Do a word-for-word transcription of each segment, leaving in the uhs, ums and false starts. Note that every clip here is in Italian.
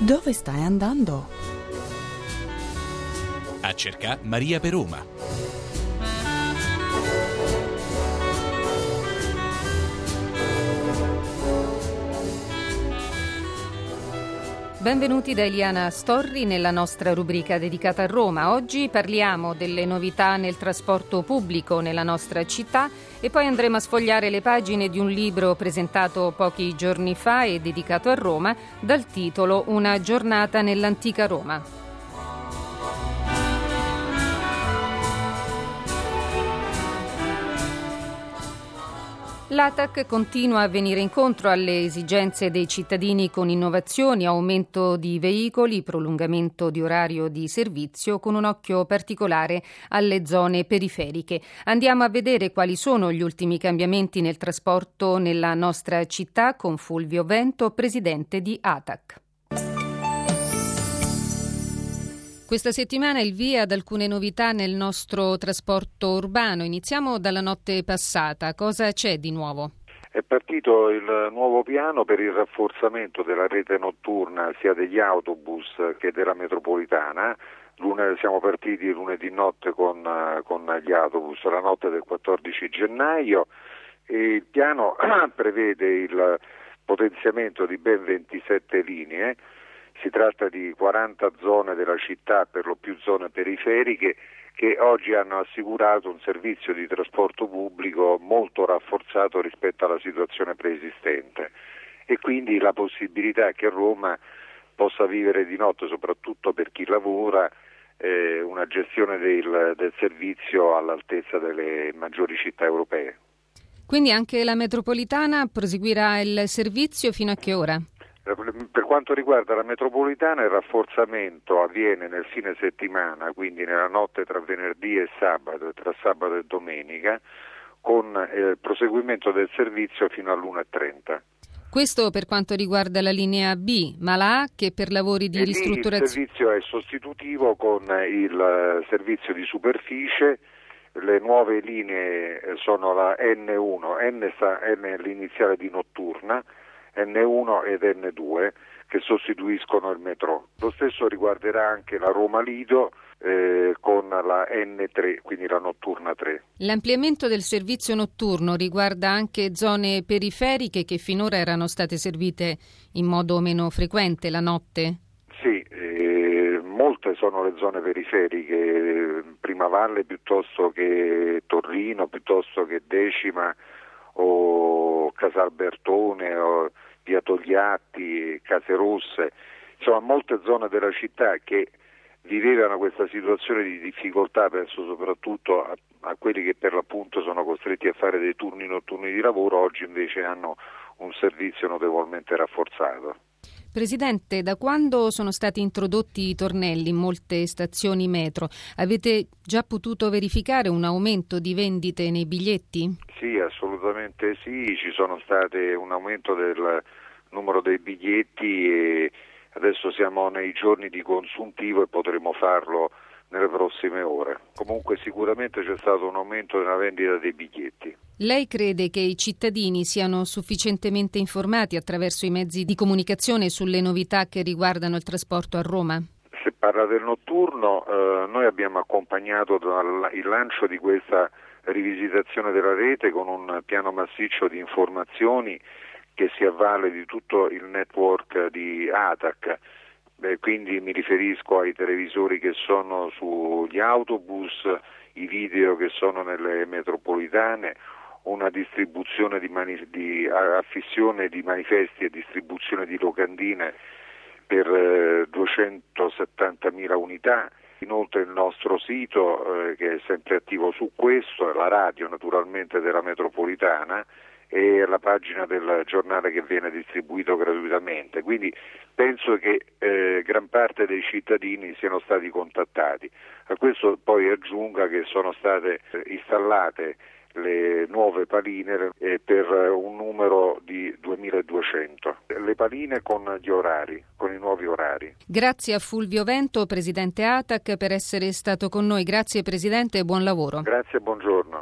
Dove stai andando? A cercare Maria per Roma. Benvenuti da Eliana Storri nella nostra rubrica dedicata a Roma. Oggi parliamo delle novità nel trasporto pubblico nella nostra città e poi andremo a sfogliare le pagine di un libro presentato pochi giorni fa e dedicato a Roma dal titolo Una giornata nell'antica Roma. L'A T A C continua a venire incontro alle esigenze dei cittadini con innovazioni, aumento di veicoli, prolungamento di orario di servizio, con un occhio particolare alle zone periferiche. Andiamo a vedere quali sono gli ultimi cambiamenti nel trasporto nella nostra città con Fulvio Vento, presidente di A T A C. Questa settimana il via ad alcune novità nel nostro trasporto urbano. Iniziamo dalla notte passata. Cosa c'è di nuovo? È partito il nuovo piano per il rafforzamento della rete notturna sia degli autobus che della metropolitana. Lune, siamo partiti lunedì notte con, con gli autobus, la notte del quattordici gennaio, e il piano prevede il potenziamento di ben ventisette linee. Si tratta di quaranta zone della città, per lo più zone periferiche, che oggi hanno assicurato un servizio di trasporto pubblico molto rafforzato rispetto alla situazione preesistente, e quindi la possibilità che Roma possa vivere di notte, soprattutto per chi lavora, eh, una gestione del, del servizio all'altezza delle maggiori città europee. Quindi anche la metropolitana proseguirà il servizio fino a che ora? Per quanto riguarda la metropolitana, il rafforzamento avviene nel fine settimana, quindi nella notte tra venerdì e sabato e tra sabato e domenica, con il proseguimento del servizio fino all'una e trenta. Questo per quanto riguarda la linea B, ma la A che per lavori di e ristrutturazione. Il servizio è sostitutivo con il servizio di superficie. Le nuove linee sono la N uno, N, sta, N è l'iniziale di notturna, N uno ed N due, che sostituiscono il metro. Lo stesso riguarderà anche la Roma Lido eh, con la N tre, quindi la notturna tre. L'ampliamento del servizio notturno riguarda anche zone periferiche che finora erano state servite in modo meno frequente la notte? Sì, eh, molte sono le zone periferiche, Primavalle piuttosto che Torrino, piuttosto che Decima o Casalbertone o via Togliatti, Case Rosse, insomma molte zone della città che vivevano questa situazione di difficoltà, penso soprattutto a, a quelli che per l'appunto sono costretti a fare dei turni notturni di lavoro, oggi invece hanno un servizio notevolmente rafforzato. Presidente, da quando sono stati introdotti i tornelli in molte stazioni metro, avete già potuto verificare un aumento di vendite nei biglietti? Sì, assolutamente sì, ci sono state un aumento del numero dei biglietti e adesso siamo nei giorni di consuntivo e potremo farlo nelle prossime ore. Comunque sicuramente c'è stato un aumento nella vendita dei biglietti. Lei crede che i cittadini siano sufficientemente informati attraverso i mezzi di comunicazione sulle novità che riguardano il trasporto a Roma? Se parla del notturno, eh, noi abbiamo accompagnato il lancio di questa rivisitazione della rete con un piano massiccio di informazioni che si avvale di tutto il network di A T A C. Beh, quindi mi riferisco ai televisori che sono sugli autobus, i video che sono nelle metropolitane, una distribuzione di, mani- di affissione di manifesti e distribuzione di locandine per eh, duecentosettantamila unità. Inoltre il nostro sito eh, che è sempre attivo su questo, la radio naturalmente della metropolitana e la pagina del giornale che viene distribuito gratuitamente. Quindi penso che eh, gran parte dei cittadini siano stati contattati. A questo poi aggiunga che sono state installate le nuove paline eh, per un numero di duemiladuecento. Le paline con gli orari, con i nuovi orari. Grazie a Fulvio Vento, presidente A T A C, per essere stato con noi. Grazie Presidente e buon lavoro. Grazie e buongiorno.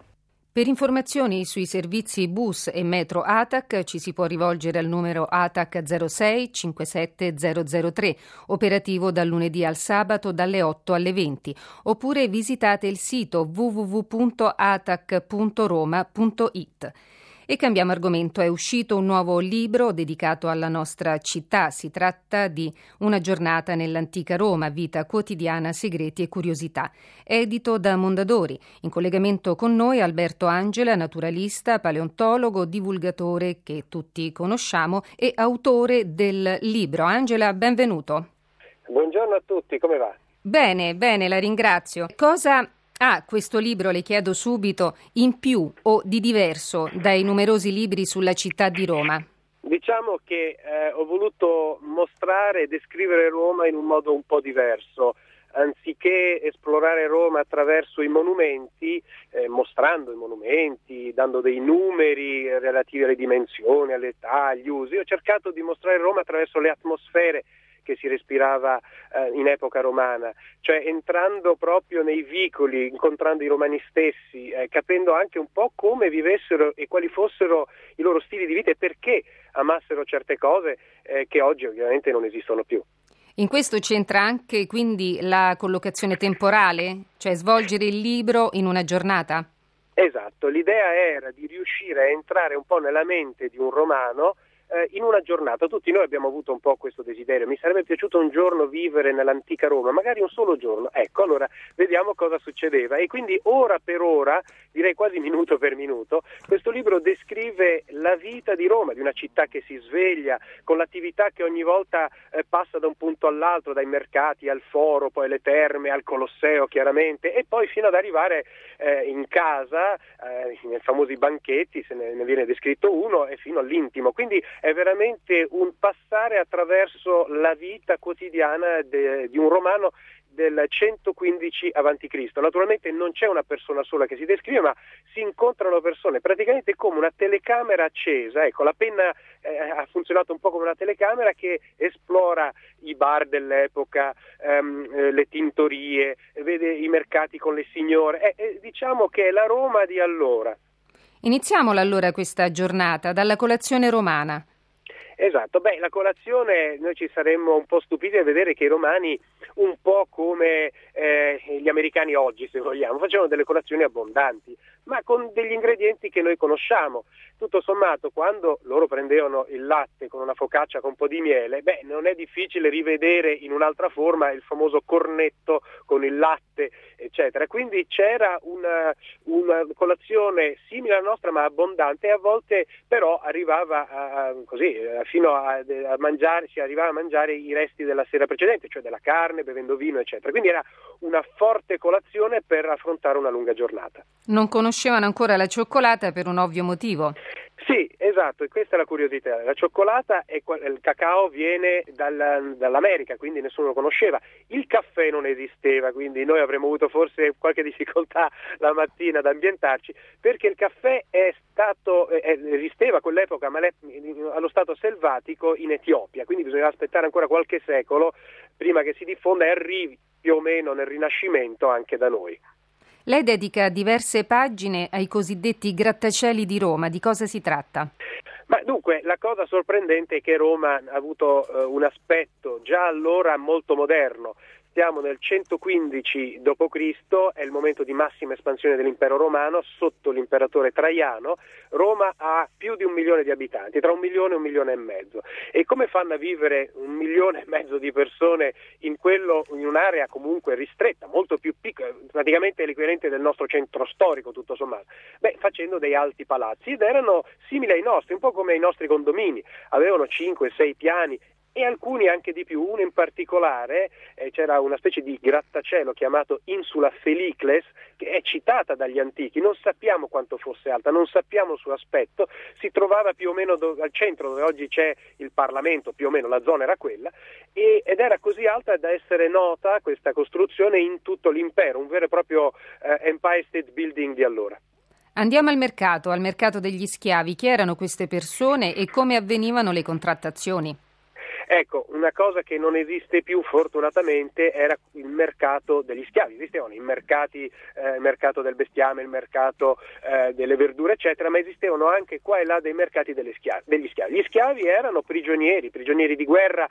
Per informazioni sui servizi bus e metro A T A C ci si può rivolgere al numero A T A C zero sei cinquantasette zero zero tre, operativo dal lunedì al sabato dalle otto alle venti, oppure visitate il sito w w w punto a t a c punto roma punto i t. E cambiamo argomento, è uscito un nuovo libro dedicato alla nostra città. Si tratta di Una giornata nell'antica Roma, vita quotidiana, segreti e curiosità. Edito da Mondadori. In collegamento con noi Alberto Angela, naturalista, paleontologo, divulgatore che tutti conosciamo e autore del libro. Angela, benvenuto. Buongiorno a tutti, come va? Bene, bene, la ringrazio. Cosa Ah, questo libro, le chiedo subito, in più o di diverso dai numerosi libri sulla città di Roma? Diciamo che eh, ho voluto mostrare e descrivere Roma in un modo un po' diverso. Anziché esplorare Roma attraverso i monumenti, eh, mostrando i monumenti, dando dei numeri relativi alle dimensioni, all'età, agli usi, ho cercato di mostrare Roma attraverso le atmosfere che si respirava eh, in epoca romana, cioè entrando proprio nei vicoli, incontrando i romani stessi, eh, capendo anche un po' come vivessero e quali fossero i loro stili di vita e perché amassero certe cose eh, che oggi ovviamente non esistono più. In questo c'entra anche quindi la collocazione temporale, cioè svolgere il libro in una giornata? Esatto, l'idea era di riuscire a entrare un po' nella mente di un romano in una giornata. Tutti noi abbiamo avuto un po' questo desiderio. Mi sarebbe piaciuto un giorno vivere nell'antica Roma, magari un solo giorno. Ecco, allora vediamo cosa succedeva. E quindi ora per ora, direi quasi minuto per minuto, questo libro descrive la vita di Roma, di una città che si sveglia, con l'attività che ogni volta eh, passa da un punto all'altro, dai mercati al foro, poi alle terme, al Colosseo chiaramente, e poi fino ad arrivare eh, in casa, eh, nei famosi banchetti, se ne, ne viene descritto uno, e fino all'intimo. Quindi è veramente un passare attraverso la vita quotidiana de, di un romano del centoquindici avanti Cristo. Naturalmente non c'è una persona sola che si descrive, ma si incontrano persone praticamente come una telecamera accesa. Ecco, la penna eh, ha funzionato un po' come una telecamera che esplora i bar dell'epoca, ehm, eh, le tintorie, vede i mercati con le signore. Eh, eh, diciamo che è la Roma di allora. Iniziamola allora questa giornata dalla colazione romana. Esatto, beh, la colazione noi ci saremmo un po' stupiti a vedere che i romani, un po' come eh, gli americani oggi, se vogliamo, facevano delle colazioni abbondanti, ma con degli ingredienti che noi conosciamo. Tutto sommato, quando loro prendevano il latte con una focaccia con un po' di miele, beh, non è difficile rivedere in un'altra forma il famoso cornetto con il latte, eccetera. Quindi c'era una, una colazione simile alla nostra, ma abbondante, e a volte però arrivava a, così, fino a, a mangiare, si arrivava a mangiare i resti della sera precedente, cioè della carne, bevendo vino, eccetera. Quindi era una forte colazione per affrontare una lunga giornata. Non conoscevano ancora la cioccolata per un ovvio motivo. Sì, esatto, e questa è la curiosità. La cioccolata e il cacao viene dal, dall'America, quindi nessuno lo conosceva. Il caffè non esisteva, quindi noi avremmo avuto forse qualche difficoltà la mattina ad ambientarci, perché il caffè è stato, eh, esisteva a quell'epoca, ma allo stato selvatico in Etiopia, quindi bisognava aspettare ancora qualche secolo prima che si diffonda e arrivi più o meno nel Rinascimento anche da noi. Lei dedica diverse pagine ai cosiddetti grattacieli di Roma. Di cosa si tratta? Ma dunque, la cosa sorprendente è che Roma ha avuto eh, un aspetto già allora molto moderno. Siamo nel centoquindici dopo Cristo, è il momento di massima espansione dell'impero romano sotto l'imperatore Traiano. Roma ha più di un milione di abitanti, tra un milione e un milione e mezzo. E come fanno a vivere un milione e mezzo di persone in quello, in un'area comunque ristretta, molto più piccola, praticamente l'equivalente del nostro centro storico tutto sommato? Beh, facendo dei alti palazzi, ed erano simili ai nostri, un po' come i nostri condomini, avevano cinque sei piani, e alcuni anche di più. Uno in particolare, eh, c'era una specie di grattacielo chiamato Insula Felicles, che è citata dagli antichi, non sappiamo quanto fosse alta, non sappiamo il suo aspetto, si trovava più o meno do- al centro dove oggi c'è il Parlamento, più o meno la zona era quella, e, ed era così alta da essere nota questa costruzione in tutto l'impero, un vero e proprio eh, Empire State Building di allora. Andiamo al mercato, al mercato degli schiavi. Chi erano queste persone e come avvenivano le contrattazioni? Ecco, una cosa che non esiste più fortunatamente era il mercato degli schiavi. Esistevano i mercati, eh, il mercato del bestiame, il mercato eh, delle verdure eccetera, ma esistevano anche qua e là dei mercati delle schiavi, degli schiavi. Gli schiavi erano prigionieri, prigionieri di guerra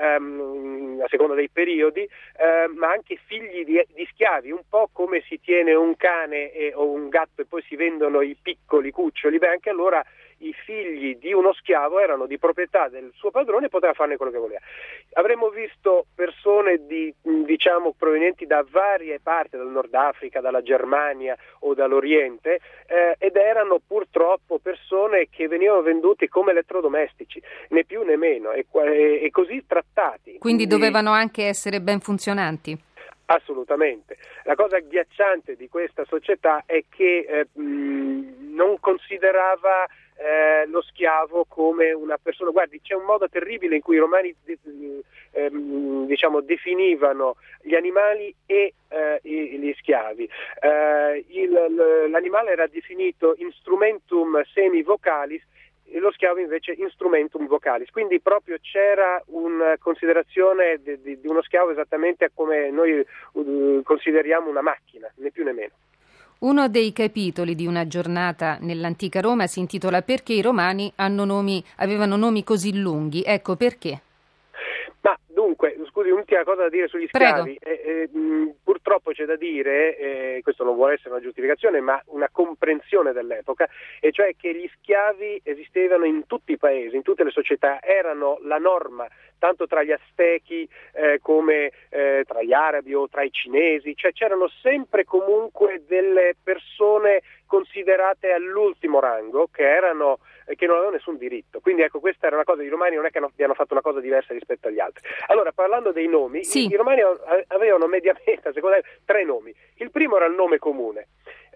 ehm, a seconda dei periodi, eh, ma anche figli di, di schiavi, un po' come si tiene un cane e, o un gatto e poi si vendono i piccoli cuccioli, beh anche allora i figli di uno schiavo erano di proprietà del suo padrone e poteva farne quello che voleva. Avremmo visto persone di, diciamo, provenienti da varie parti, dal Nord Africa, dalla Germania o dall'Oriente, eh, ed erano purtroppo persone che venivano vendute come elettrodomestici, né più né meno, e, e, e così trattati. Quindi, Quindi dovevano anche essere ben funzionanti? Assolutamente. La cosa agghiacciante di questa società è che eh, mh, non considerava eh, lo schiavo come una persona. Guardi, c'è un modo terribile in cui i romani eh, diciamo definivano gli animali e eh, gli schiavi. Eh, il, l'animale era definito instrumentum semi vocalis e lo schiavo invece instrumentum vocalis, quindi proprio c'era una considerazione di, di, di uno schiavo esattamente come noi uh, consideriamo una macchina, né più né meno. Uno dei capitoli di Una giornata nell'antica Roma si intitola Perché i romani hanno nomi, avevano nomi così lunghi. Ecco perché. Ma dunque, scusi, un'ultima cosa da dire sugli schiavi. Eh, eh, mh, purtroppo c'è da dire, eh, questo non vuole essere una giustificazione, ma una comprensione dell'epoca, e cioè che gli schiavi esistevano in tutti i paesi, in tutte le società, erano la norma, tanto tra gli aztechi eh, come eh, tra gli arabi o tra i cinesi, cioè c'erano sempre comunque delle persone considerate all'ultimo rango, che erano che non avevano nessun diritto. Quindi ecco, questa era una cosa, i romani non è che abbiano fatto una cosa diversa rispetto agli altri. Allora, parlando dei nomi, sì. i, i romani avevano mediamente, secondo me, tre nomi. Il primo era il nome comune,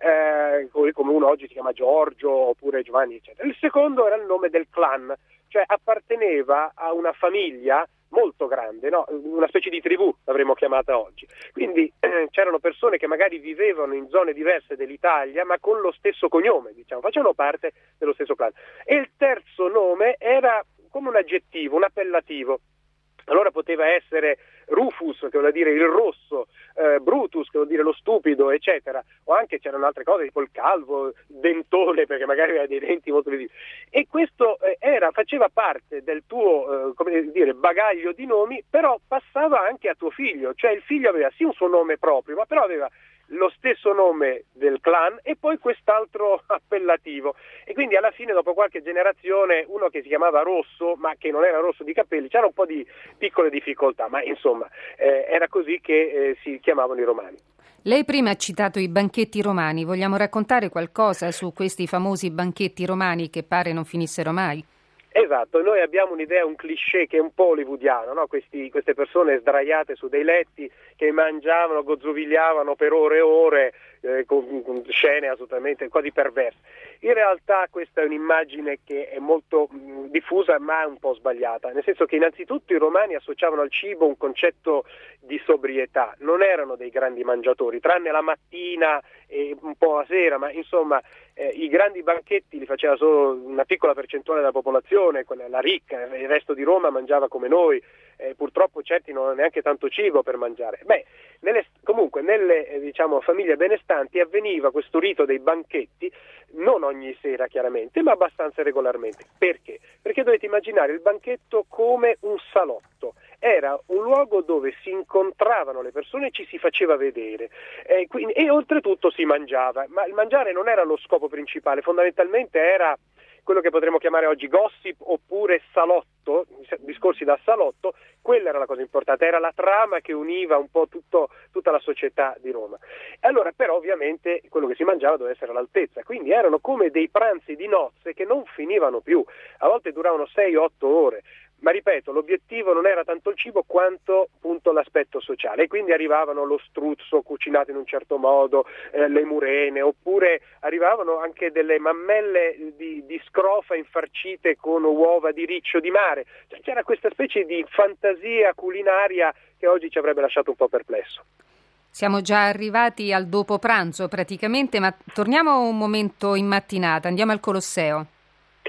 eh, come uno oggi si chiama Giorgio oppure Giovanni, eccetera. Il secondo era il nome del clan, cioè apparteneva a una famiglia molto grande, no? Una specie di tribù l'avremmo chiamata oggi. Quindi eh, c'erano persone che magari vivevano in zone diverse dell'Italia ma con lo stesso cognome, diciamo, facevano parte dello stesso clan. E il terzo nome era come un aggettivo, un appellativo. Allora poteva essere Rufus, che vuol dire il rosso, eh, Brutus, che vuol dire lo stupido, eccetera, o anche c'erano altre cose tipo il calvo, dentone, perché magari aveva dei denti molto visibili. E questo eh, era, faceva parte del tuo eh, come dire, bagaglio di nomi, però passava anche a tuo figlio, cioè il figlio aveva sì un suo nome proprio, ma però aveva lo stesso nome del clan e poi quest'altro appellativo, e quindi alla fine dopo qualche generazione uno che si chiamava Rosso ma che non era rosso di capelli, c'era un po' di piccole difficoltà, ma insomma eh, era così che eh, si chiamavano i romani. Lei prima ha citato i banchetti romani, vogliamo raccontare qualcosa su questi famosi banchetti romani che pare non finissero mai? Esatto, noi abbiamo un'idea, un cliché che è un po' hollywoodiano, no? Questi, queste persone sdraiate su dei letti che mangiavano, gozzovigliavano per ore e ore, eh, con, con scene assolutamente quasi perverse. In realtà questa è un'immagine che è molto mh, diffusa ma un po' sbagliata, nel senso che innanzitutto i romani associavano al cibo un concetto di sobrietà, non erano dei grandi mangiatori, tranne la mattina e un po' la sera, ma insomma eh, i grandi banchetti li faceva solo una piccola percentuale della popolazione, quella, la ricca, il resto di Roma mangiava come noi, eh, purtroppo certi non hanno neanche tanto cibo per mangiare. Beh, nelle, comunque nelle eh, diciamo, famiglie benestanti avveniva questo rito dei banchetti, non ogni sera chiaramente, ma abbastanza regolarmente. Perché? Perché dovete immaginare il banchetto come un salotto. Era un luogo dove si incontravano le persone e ci si faceva vedere e, quindi, e oltretutto si mangiava, ma il mangiare non era lo scopo principale, fondamentalmente era quello che potremmo chiamare oggi gossip oppure salotto, discorsi da salotto. Quella era la cosa importante, era la trama che univa un po' tutto, tutta la società di Roma. E allora però ovviamente quello che si mangiava doveva essere all'altezza, quindi erano come dei pranzi di nozze che non finivano più, a volte duravano sei otto ore. Ma ripeto, l'obiettivo non era tanto il cibo quanto appunto l'aspetto sociale, e quindi arrivavano lo struzzo cucinato in un certo modo, eh, le murene, oppure arrivavano anche delle mammelle di, di scrofa infarcite con uova di riccio di mare, cioè, c'era questa specie di fantasia culinaria che oggi ci avrebbe lasciato un po' perplesso. Siamo già arrivati al dopo pranzo praticamente, ma torniamo un momento in mattinata, andiamo al Colosseo.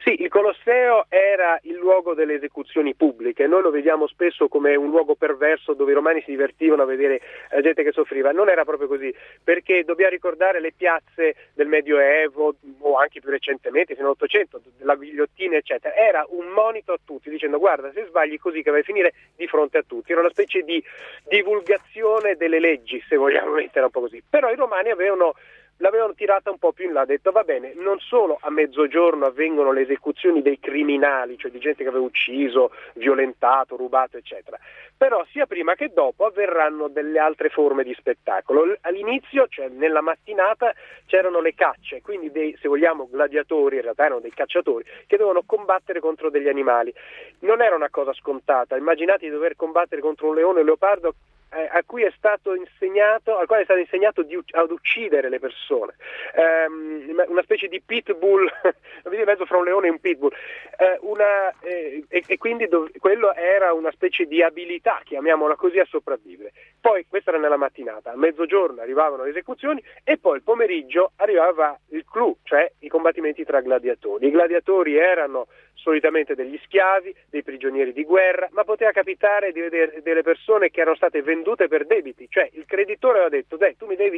Sì, il Colosseo era il luogo delle esecuzioni pubbliche, noi lo vediamo spesso come un luogo perverso dove i romani si divertivano a vedere la gente che soffriva. Non era proprio così, perché dobbiamo ricordare le piazze del Medioevo o anche più recentemente, fino all'Ottocento, la ghigliottina eccetera, era un monito a tutti dicendo guarda se sbagli così che vai a finire di fronte a tutti, era una specie di divulgazione delle leggi, se vogliamo mettere un po' così. Però i romani avevano l'avevano tirata un po' più in là, ha detto va bene, non solo a mezzogiorno avvengono le esecuzioni dei criminali, cioè di gente che aveva ucciso, violentato, rubato eccetera, però sia prima che dopo avverranno delle altre forme di spettacolo. All'inizio, cioè nella mattinata, c'erano le cacce, quindi dei, se vogliamo, gladiatori, in realtà erano dei cacciatori che dovevano combattere contro degli animali. Non era una cosa scontata, immaginate di dover combattere contro un leone o un leopardo a cui è stato insegnato, al quale è stato insegnato di, ad uccidere le persone, um, una specie di pitbull, di mezzo fra un leone e un pitbull, uh, una, eh, e, e quindi dov- quello era una specie di abilità, chiamiamola così, a sopravvivere. Poi questa era nella mattinata, a mezzogiorno arrivavano le esecuzioni e poi il pomeriggio arrivava il clou, cioè i combattimenti tra gladiatori. I gladiatori erano solitamente degli schiavi, dei prigionieri di guerra, ma poteva capitare di vedere delle persone che erano state vendute per debiti, cioè il creditore aveva detto dai tu mi devi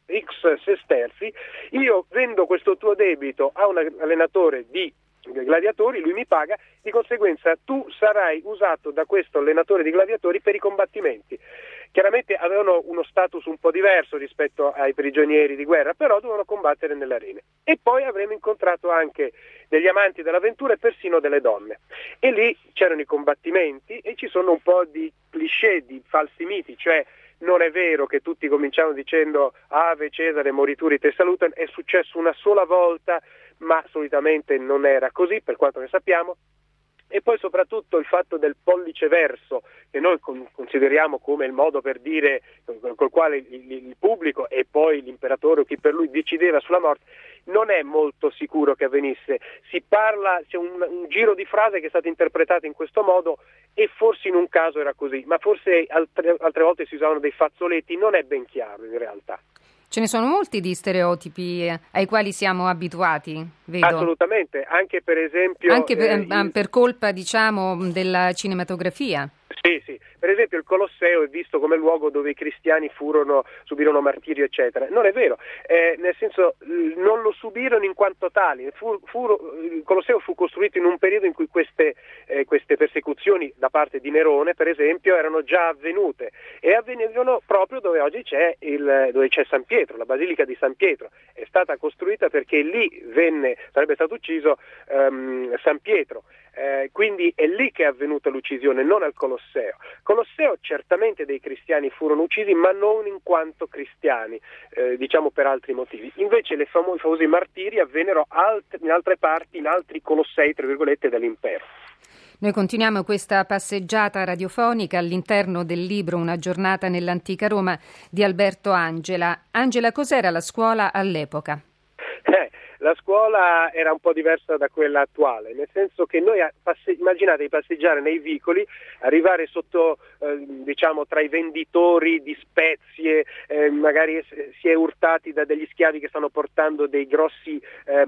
X sesterzi, io vendo questo tuo debito a un allenatore di gladiatori, lui mi paga, di conseguenza tu sarai usato da questo allenatore di gladiatori per i combattimenti. Chiaramente avevano uno status un po' diverso rispetto ai prigionieri di guerra, però dovevano combattere nelle arene. E poi avremo incontrato anche degli amanti dell'avventura e persino delle donne. E lì c'erano i combattimenti e ci sono un po' di cliché, di falsi miti, cioè non è vero che tutti cominciano dicendo Ave Cesare, morituri te salutano, è successo una sola volta, ma solitamente non era così, per quanto ne sappiamo. E poi soprattutto il fatto del pollice verso, che noi consideriamo come il modo per dire col quale il, il pubblico e poi l'imperatore o chi per lui decideva sulla morte, non è molto sicuro che avvenisse. Si parla, c'è un, un giro di frase che è stato interpretato in questo modo e forse in un caso era così, ma forse altre, altre volte si usavano dei fazzoletti, non è ben chiaro in realtà. Ce ne sono molti di stereotipi ai quali siamo abituati, vedo. Assolutamente, anche per esempio... Anche per, eh, il... per colpa, diciamo, della cinematografia. Sì, sì. Per esempio il Colosseo è visto come luogo dove i cristiani furono, subirono martirio, eccetera. Non è vero, eh, nel senso non lo subirono in quanto tali. Fu, fu, il Colosseo fu costruito in un periodo in cui queste, eh, queste persecuzioni da parte di Nerone, per esempio, erano già avvenute e avvenivano proprio dove oggi c'è, il, dove c'è San Pietro, la Basilica di San Pietro. È stata costruita perché lì venne, sarebbe stato ucciso um, San Pietro. Eh, quindi è lì che è avvenuta l'uccisione, non al Colosseo. Colosseo certamente dei cristiani furono uccisi, ma non in quanto cristiani, eh, diciamo per altri motivi. Invece le famo- i famosi martiri avvennero alt- in altre parti, in altri Colossei, tra virgolette, dell'impero. Noi continuiamo questa passeggiata radiofonica all'interno del libro Una giornata nell'antica Roma di Alberto Angela. Angela, cos'era la scuola all'epoca? Eh, la scuola era un po' diversa da quella attuale, nel senso che noi passe- immaginate di passeggiare nei vicoli, arrivare sotto, eh, diciamo, tra i venditori di spezie, eh, magari si è urtati da degli schiavi che stanno portando dei grossi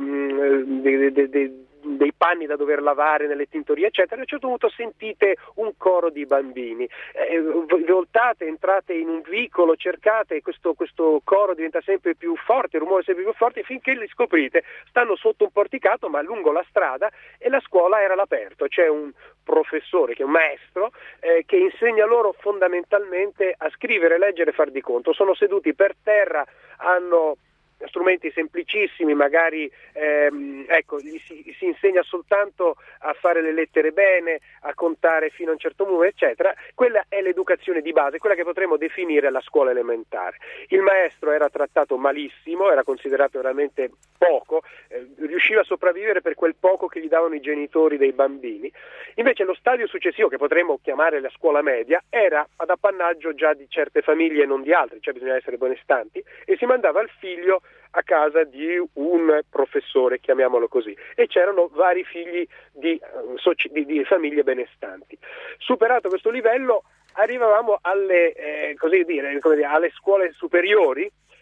ehm, de- de- de- dei panni da dover lavare nelle tintorie, eccetera. A un certo punto sentite un coro di bambini, eh, voltate, entrate in un vicolo, cercate, questo, questo coro diventa sempre più forte, il rumore sempre più forte, finché li scoprite, stanno sotto un porticato ma lungo la strada, e la scuola era all'aperto. C'è un professore, che è un maestro, eh, che insegna loro fondamentalmente a scrivere, leggere e far di conto. Sono seduti per terra, hanno strumenti semplicissimi, magari ehm, ecco, gli si, si insegna soltanto a fare le lettere bene, a contare fino a un certo numero, eccetera. Quella è l'educazione di base, quella che potremmo definire la scuola elementare. Il maestro era trattato malissimo, era considerato veramente poco, eh, riusciva a sopravvivere per quel poco che gli davano i genitori dei bambini. Invece lo stadio successivo, che potremmo chiamare la scuola media, era ad appannaggio già di certe famiglie e non di altre, cioè bisognava essere benestanti, e si mandava il figlio a casa di un professore, chiamiamolo così, e c'erano vari figli di, di, di famiglie benestanti. Superato questo livello arrivavamo alle, eh, così dire, come dire, alle scuole superiori,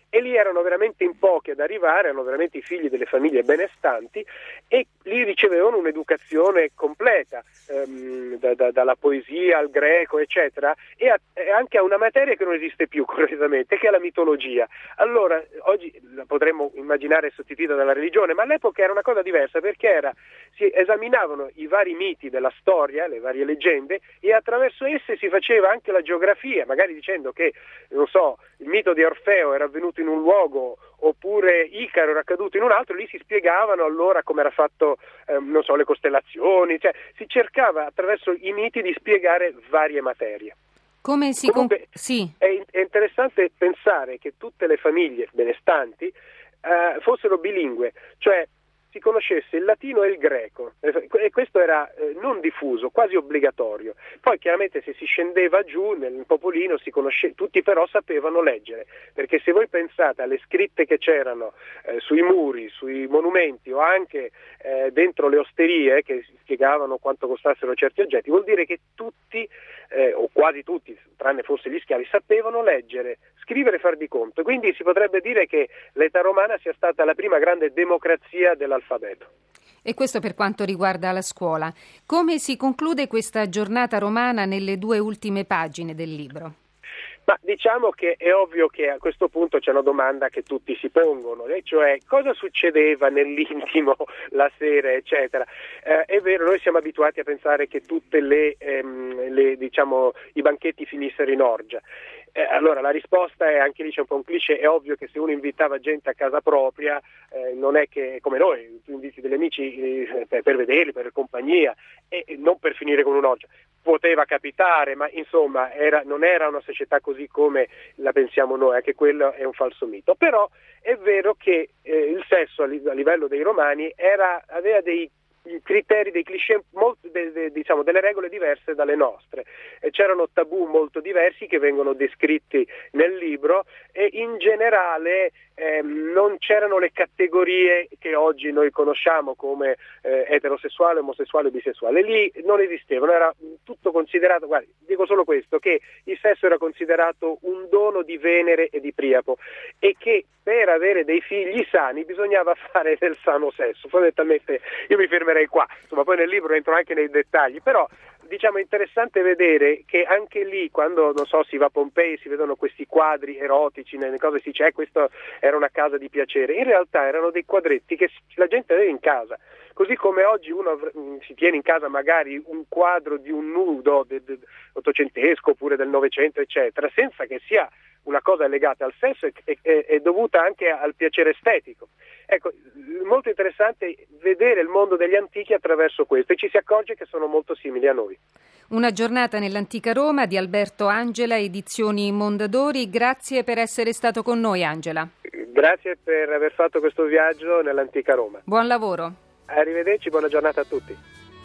e lì erano veramente in pochi ad arrivare, erano veramente i figli delle famiglie benestanti e lì ricevevano un'educazione completa, ehm, da, da, dalla poesia al greco eccetera, e, a, e anche a una materia che non esiste più correttamente, che è la mitologia. Allora oggi la potremmo immaginare sostituita dalla religione, ma all'epoca era una cosa diversa, perché era, si esaminavano i vari miti della storia, le varie leggende, e attraverso esse si faceva anche la geografia, magari dicendo che, non so, il mito di Orfeo era avvenuto in un luogo oppure Icaro era caduto in un altro, lì si spiegavano allora come era fatto, eh, non so, le costellazioni, cioè si cercava attraverso i miti di spiegare varie materie. Come si Comunque, con... sì. è, è interessante pensare che tutte le famiglie benestanti eh, fossero bilingue, cioè si conoscesse il latino e il greco, e questo era eh, non diffuso, quasi obbligatorio. Poi chiaramente se si scendeva giù nel popolino si conosce, tutti però sapevano leggere, perché se voi pensate alle scritte che c'erano eh, sui muri, sui monumenti o anche eh, dentro le osterie che spiegavano quanto costassero certi oggetti, vuol dire che tutti eh, o quasi tutti, tranne forse gli schiavi, sapevano leggere, scrivere e far di conto. Quindi si potrebbe dire che l'età romana sia stata la prima grande democrazia dell'alfabeto. E questo per quanto riguarda la scuola. Come si conclude questa giornata romana nelle due ultime pagine del libro? Ma diciamo che è ovvio che a questo punto c'è una domanda che tutti si pongono, e cioè cosa succedeva nell'intimo la sera, eccetera. Eh, è vero, noi siamo abituati a pensare che tutte le, ehm, le diciamo, i banchetti finissero in orgia. Eh, allora la risposta è, anche lì c'è un po' un cliché, è ovvio che se uno invitava gente a casa propria, eh, non è che come noi, tu inviti degli amici eh, per, per vederli, per compagnia, e non per finire con un'orgia. Poteva capitare, ma insomma era, non era una società così come la pensiamo noi, anche quello è un falso mito. Però è vero che eh, il sesso a, li, a livello dei romani era, aveva dei criteri, dei cliché, molto, de, de, diciamo delle regole diverse dalle nostre. E c'erano tabù molto diversi che vengono descritti nel libro, e in generale ehm, non c'erano le categorie che oggi noi conosciamo come eh, eterosessuale, omosessuale, bisessuale. Lì non esistevano, era tutto considerato, guardi, dico solo questo, che il sesso era considerato un dono di Venere e di Priapo, e che per avere dei figli sani bisognava fare del sano sesso. Fondamentalmente io mi fermerei qua, insomma poi nel libro entro anche nei dettagli, però diciamo è interessante vedere che anche lì, quando non so si va a Pompei, si vedono questi quadri erotici, nelle cose si dice eh, questo era una casa di piacere, in realtà erano dei quadretti che la gente aveva in casa. Così come oggi uno si tiene in casa magari un quadro di un nudo ottocentesco oppure del Novecento, eccetera, senza che sia una cosa legata al sesso, è, è, è dovuta anche al piacere estetico. Ecco, molto interessante vedere il mondo degli antichi attraverso questo, e ci si accorge che sono molto simili a noi. Una giornata nell'antica Roma di Alberto Angela, edizioni Mondadori. Grazie per essere stato con noi, Angela. Grazie per aver fatto questo viaggio nell'antica Roma. Buon lavoro. Arrivederci, buona giornata a tutti.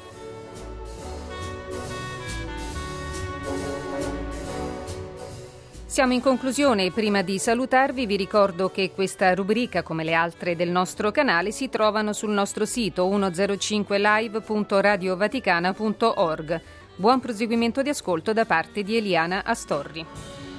Siamo in conclusione e prima di salutarvi vi ricordo che questa rubrica, come le altre del nostro canale, si trovano sul nostro sito centocinque live punto radiovaticana punto org. Buon proseguimento di ascolto da parte di Eliana Astorri.